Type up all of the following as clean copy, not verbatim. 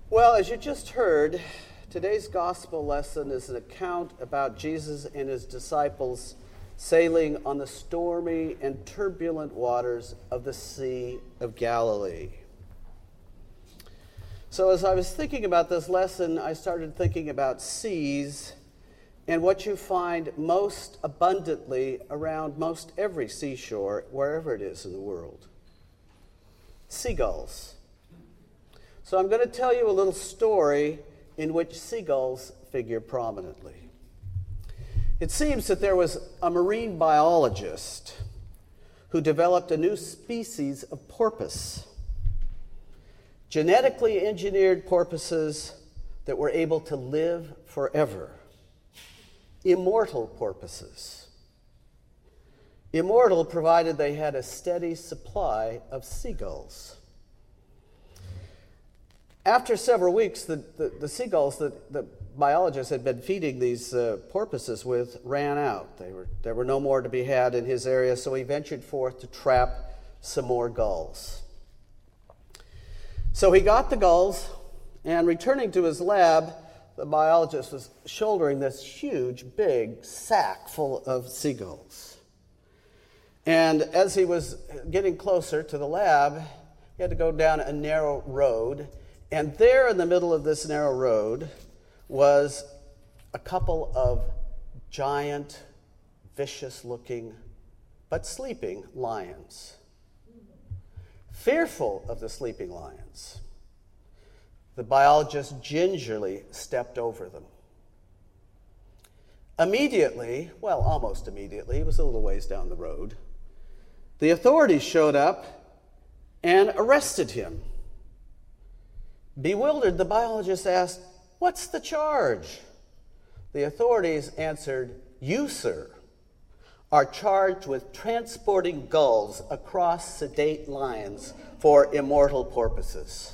Well, as you just heard, today's gospel lesson is an account about Jesus and his disciples sailing on the stormy and turbulent waters of the Sea of Galilee. So as I was thinking about this lesson, I started thinking about seas and what you find most abundantly around most every seashore, wherever it is in the world. Seagulls. So I'm going to tell you a little story in which seagulls figure prominently. It seems that there was a marine biologist who developed a new species of porpoise, genetically engineered porpoises that were able to live forever, immortal porpoises. Immortal provided they had a steady supply of seagulls. After several weeks, the seagulls that the biologists had been feeding these porpoises with ran out. There were no more to be had in his area, so he ventured forth to trap some more gulls. So he got the gulls, and returning to his lab, the biologist was shouldering this huge, big sack full of seagulls. And as he was getting closer to the lab, he had to go down a narrow road. And there in the middle of this narrow road was a couple of giant, vicious-looking, but sleeping lions. Fearful of the sleeping lions, the biologist gingerly stepped over them. Immediately, well, almost immediately, it was a little ways down the road, the authorities showed up and arrested him. Bewildered, the biologist asked, "What's the charge?" The authorities answered, "You, sir, are charged with transporting gulls across sedate lions for immortal porpoises."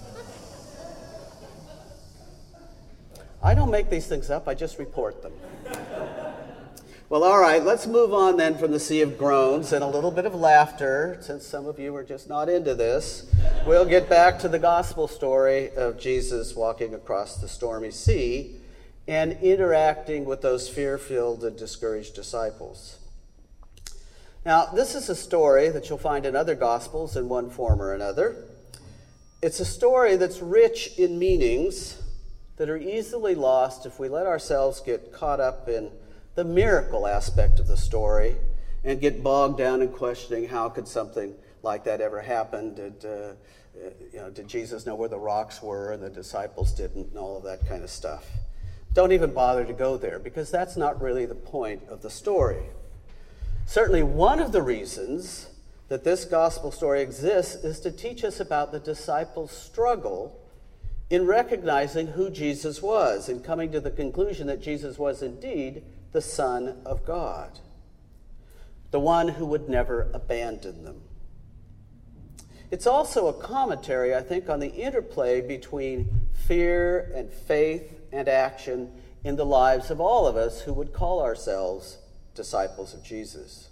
I don't make these things up, I just report them. Well, all right, let's move on then from the sea of groans and a little bit of laughter, since some of you are just not into this. We'll get back to the gospel story of Jesus walking across the stormy sea and interacting with those fear-filled and discouraged disciples. Now, this is a story that you'll find in other gospels in one form or another. It's a story that's rich in meanings that are easily lost if we let ourselves get caught up in the miracle aspect of the story and get bogged down in questioning how could something like that ever happen? Did Jesus know where the rocks were and the disciples didn't, and all of that kind of stuff? Don't even bother to go there, because that's not really the point of the story. Certainly one of the reasons that this gospel story exists is to teach us about the disciples' struggle in recognizing who Jesus was and coming to the conclusion that Jesus was indeed the Son of God, the one who would never abandon them. It's also a commentary, I think, on the interplay between fear and faith and action in the lives of all of us who would call ourselves disciples of Jesus.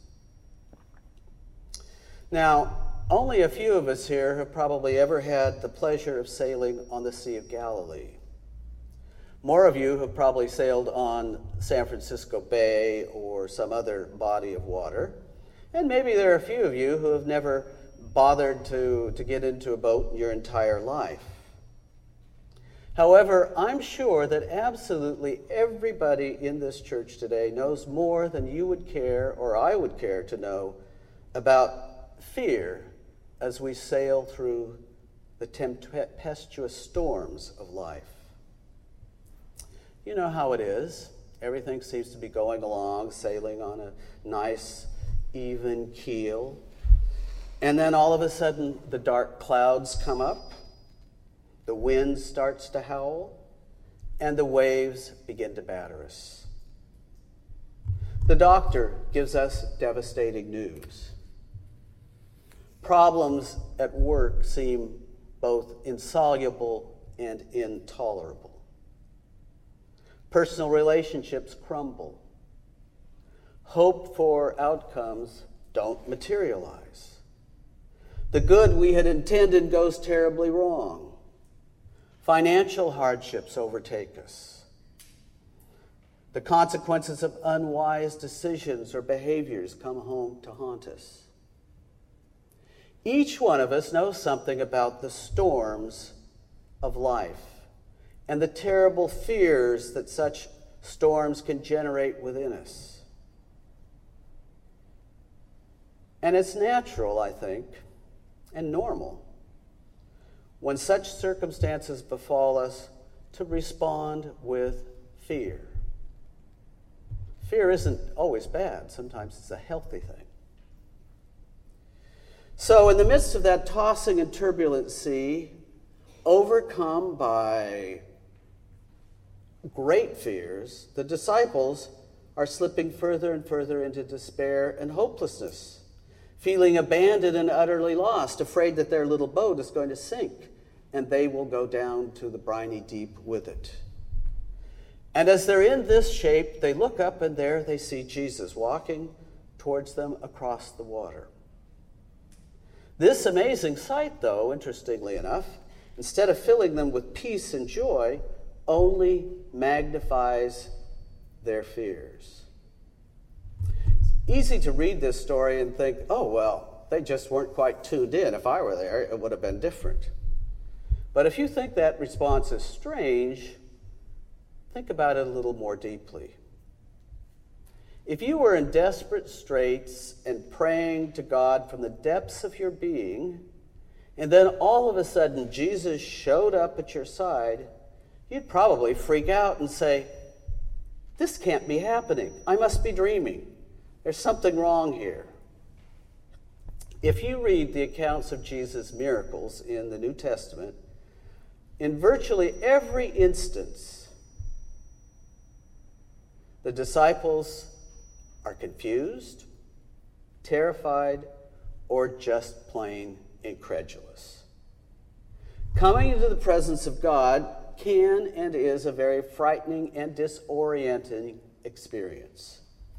Now, only a few of us here have probably ever had the pleasure of sailing on the Sea of Galilee. More of you have probably sailed on San Francisco Bay or some other body of water. And maybe there are a few of you who have never bothered to get into a boat in your entire life. However, I'm sure that absolutely everybody in this church today knows more than you would care or I would care to know about fear as we sail through the tempestuous storms of life. You know how it is. Everything seems to be going along, sailing on a nice, even keel. And then all of a sudden, the dark clouds come up, the wind starts to howl, and the waves begin to batter us. The doctor gives us devastating news. Problems at work seem both insoluble and intolerable. Personal relationships crumble. Hope for outcomes don't materialize. The good we had intended goes terribly wrong. Financial hardships overtake us. The consequences of unwise decisions or behaviors come home to haunt us. Each one of us knows something about the storms of life and the terrible fears that such storms can generate within us. And it's natural, I think, and normal, when such circumstances befall us, to respond with fear. Fear isn't always bad. Sometimes it's a healthy thing. So in the midst of that tossing and turbulent sea, overcome by great fears, the disciples are slipping further and further into despair and hopelessness, feeling abandoned and utterly lost, afraid that their little boat is going to sink and they will go down to the briny deep with it. And as they're in this shape, they look up and there they see Jesus walking towards them across the water. This amazing sight, though, interestingly enough, instead of filling them with peace and joy, only magnifies their fears. It's easy to read this story and think, oh, well, they just weren't quite tuned in. If I were there, it would have been different. But if you think that response is strange, think about it a little more deeply. If you were in desperate straits and praying to God from the depths of your being, and then all of a sudden Jesus showed up at your side, you'd probably freak out and say, this can't be happening. I must be dreaming. There's something wrong here. If you read the accounts of Jesus' miracles in the New Testament, in virtually every instance, the disciples are confused, terrified, or just plain incredulous. Coming into the presence of God can and is a very frightening and disorienting experience.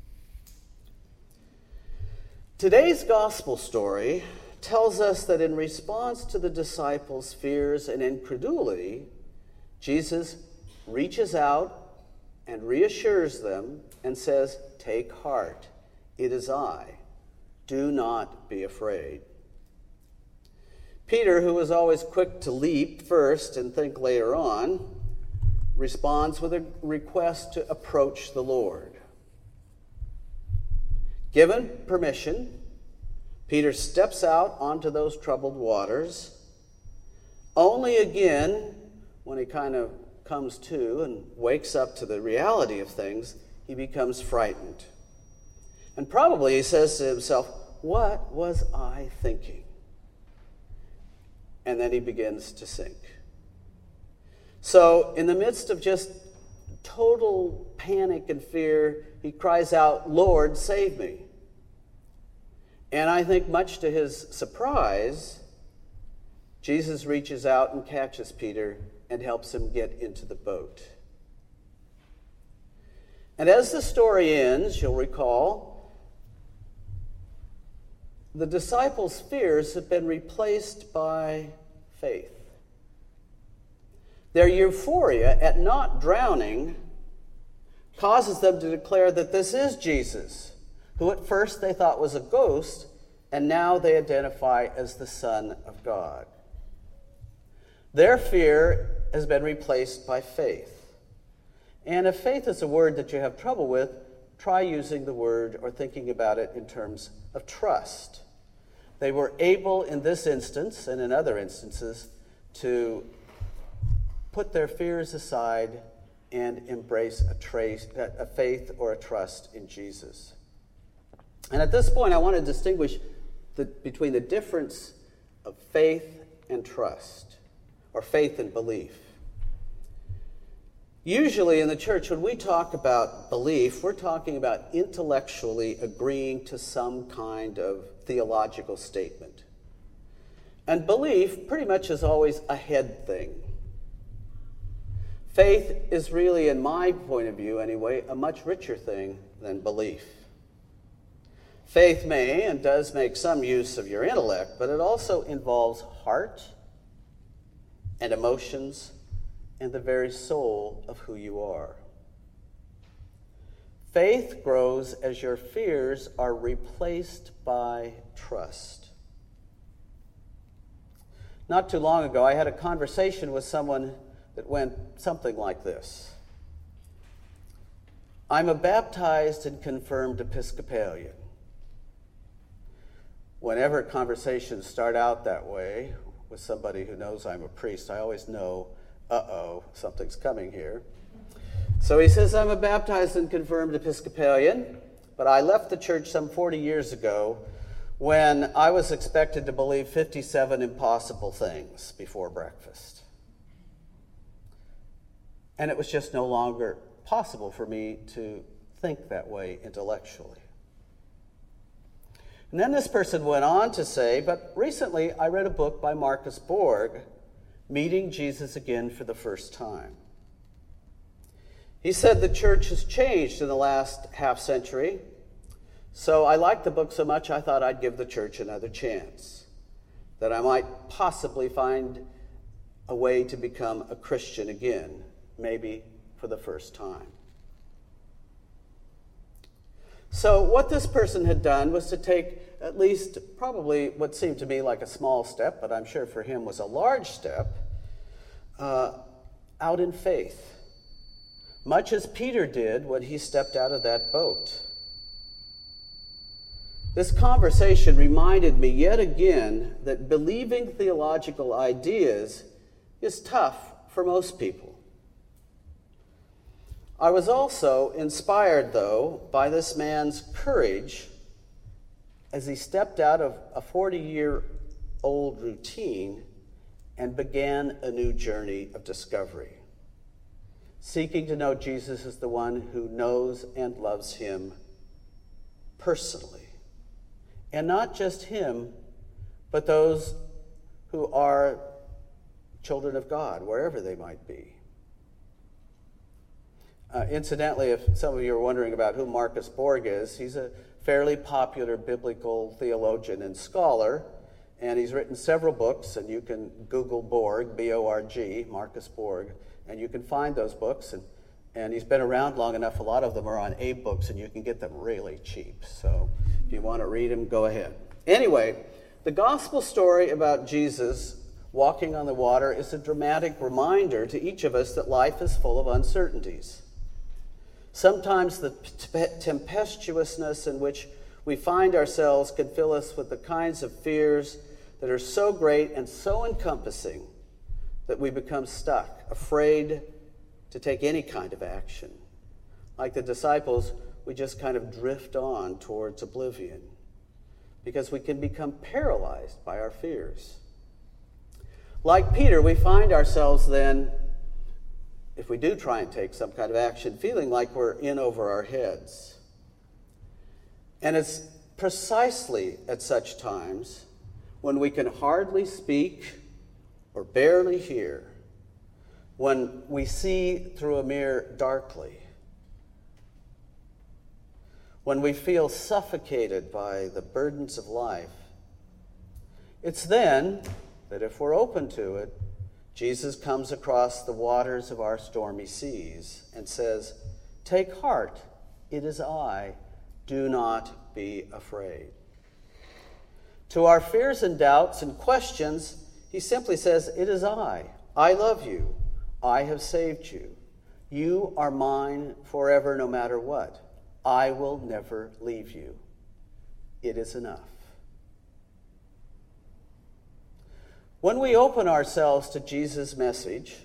Today's gospel story tells us that in response to the disciples' fears and incredulity, Jesus reaches out and reassures them and says, "Take heart, it is I. Do not be afraid." Peter, who was always quick to leap first and think later on, responds with a request to approach the Lord. Given permission, Peter steps out onto those troubled waters. Only again, when he kind of comes to and wakes up to the reality of things, he becomes frightened. And probably he says to himself, "What was I thinking?" And then he begins to sink. So in the midst of just total panic and fear, he cries out, "Lord, save me." And I think much to his surprise, Jesus reaches out and catches Peter and helps him get into the boat. And as the story ends, you'll recall, the disciples' fears have been replaced by faith. Their euphoria at not drowning causes them to declare that this is Jesus, who at first they thought was a ghost, and now they identify as the Son of God. Their fear has been replaced by faith. And if faith is a word that you have trouble with, try using the word or thinking about it in terms of trust. They were able in this instance and in other instances to put their fears aside and embrace a faith or a trust in Jesus. And at this point, I want to distinguish between the difference of faith and trust, or faith and belief. Usually in the church, when we talk about belief, we're talking about intellectually agreeing to some kind of theological statement. And belief pretty much is always a head thing. Faith is really, in my point of view anyway, a much richer thing than belief. Faith may and does make some use of your intellect, but it also involves heart and emotions and the very soul of who you are. Faith grows as your fears are replaced by trust. Not too long ago, I had a conversation with someone that went something like this. I'm a baptized and confirmed Episcopalian. Whenever conversations start out that way with somebody who knows I'm a priest, I always know, something's coming here. So he says, I'm a baptized and confirmed Episcopalian, but I left the church some 40 years ago when I was expected to believe 57 impossible things before breakfast. And it was just no longer possible for me to think that way intellectually. And then this person went on to say, but recently I read a book by Marcus Borg, Meeting Jesus Again for the First Time. He said the church has changed in the last half century, so I liked the book so much I thought I'd give the church another chance, that I might possibly find a way to become a Christian again, maybe for the first time. So what this person had done was to take at least probably what seemed to me like a small step, but I'm sure for him was a large step, out in faith. Much as Peter did when he stepped out of that boat. This conversation reminded me yet again that believing theological ideas is tough for most people. I was also inspired, though, by this man's courage as he stepped out of a 40-year-old routine and began a new journey of discovery, seeking to know Jesus as the one who knows and loves him personally. And not just him, but those who are children of God, wherever they might be. Incidentally, if some of you are wondering about who Marcus Borg is, he's a fairly popular biblical theologian and scholar, and he's written several books, and you can Google Borg, B-O-R-G, Marcus Borg, and you can find those books, and he's been around long enough. A lot of them are on AbeBooks, and you can get them really cheap. So if you want to read them, go ahead. Anyway, the gospel story about Jesus walking on the water is a dramatic reminder to each of us that life is full of uncertainties. Sometimes the tempestuousness in which we find ourselves can fill us with the kinds of fears that are so great and so encompassing that we become stuck, afraid to take any kind of action. Like the disciples, we just kind of drift on towards oblivion because we can become paralyzed by our fears. Like Peter, we find ourselves then, if we do try and take some kind of action, feeling like we're in over our heads. And it's precisely at such times when we can hardly speak or barely hear, when we see through a mirror darkly, when we feel suffocated by the burdens of life. It's then that if we're open to it, Jesus comes across the waters of our stormy seas and says, "Take heart, it is I, do not be afraid." To our fears and doubts and questions, he simply says, "It is I love you, I have saved you. You are mine forever no matter what. I will never leave you. It is enough." When we open ourselves to Jesus' message,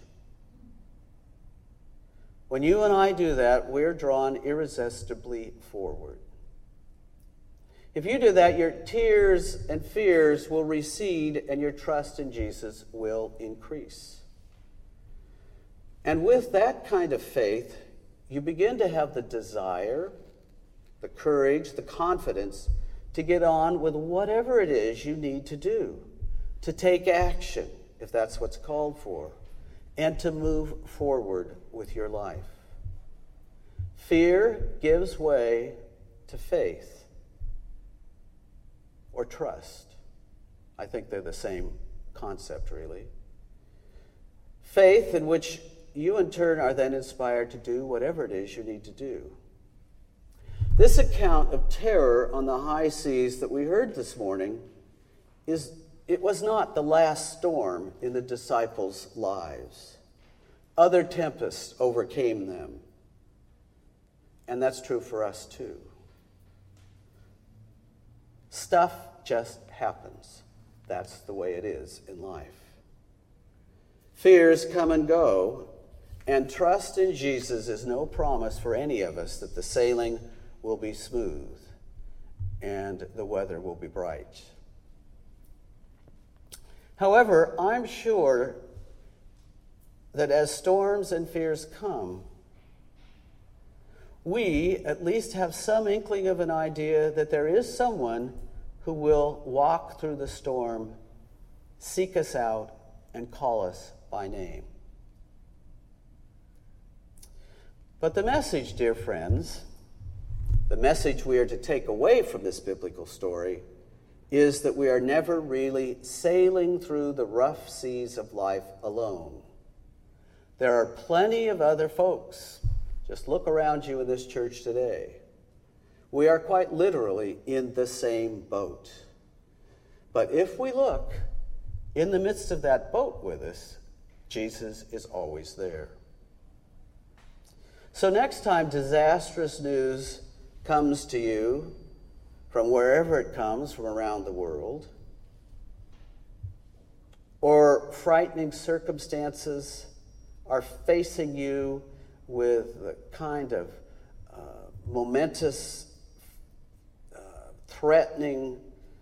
when you and I do that, we're drawn irresistibly forward. If you do that, your tears and fears will recede and your trust in Jesus will increase. And with that kind of faith, you begin to have the desire, the courage, the confidence to get on with whatever it is you need to do, to take action, if that's what's called for, and to move forward with your life. Fear gives way to faith or trust. I think they're the same concept, really. Faith in which you in turn are then inspired to do whatever it is you need to do. This account of terror on the high seas that we heard this morning was not the last storm in the disciples' lives. Other tempests overcame them. And that's true for us too. Stuff just happens. That's the way it is in life. Fears come and go, and trust in Jesus is no promise for any of us that the sailing will be smooth and the weather will be bright. However, I'm sure that as storms and fears come, we at least have some inkling of an idea that there is someone who will walk through the storm, seek us out, and call us by name. But the message, dear friends, the message we are to take away from this biblical story is that we are never really sailing through the rough seas of life alone. There are plenty of other folks. Just look around you in this church today. We are quite literally in the same boat. But if we look, in the midst of that boat with us, Jesus is always there. So next time disastrous news comes to you from wherever it comes from around the world, or frightening circumstances are facing you with the kind of momentous, threatening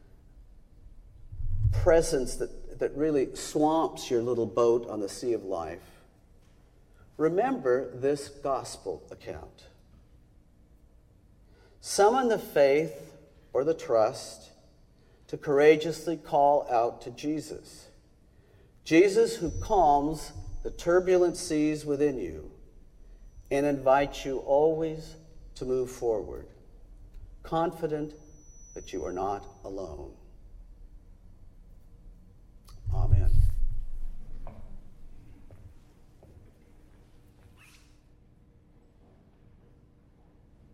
presence that really swamps your little boat on the sea of life, remember this gospel account. Summon the faith or the trust to courageously call out to Jesus. Jesus who calms the turbulent seas within you and invites you always to move forward, confident that you are not alone.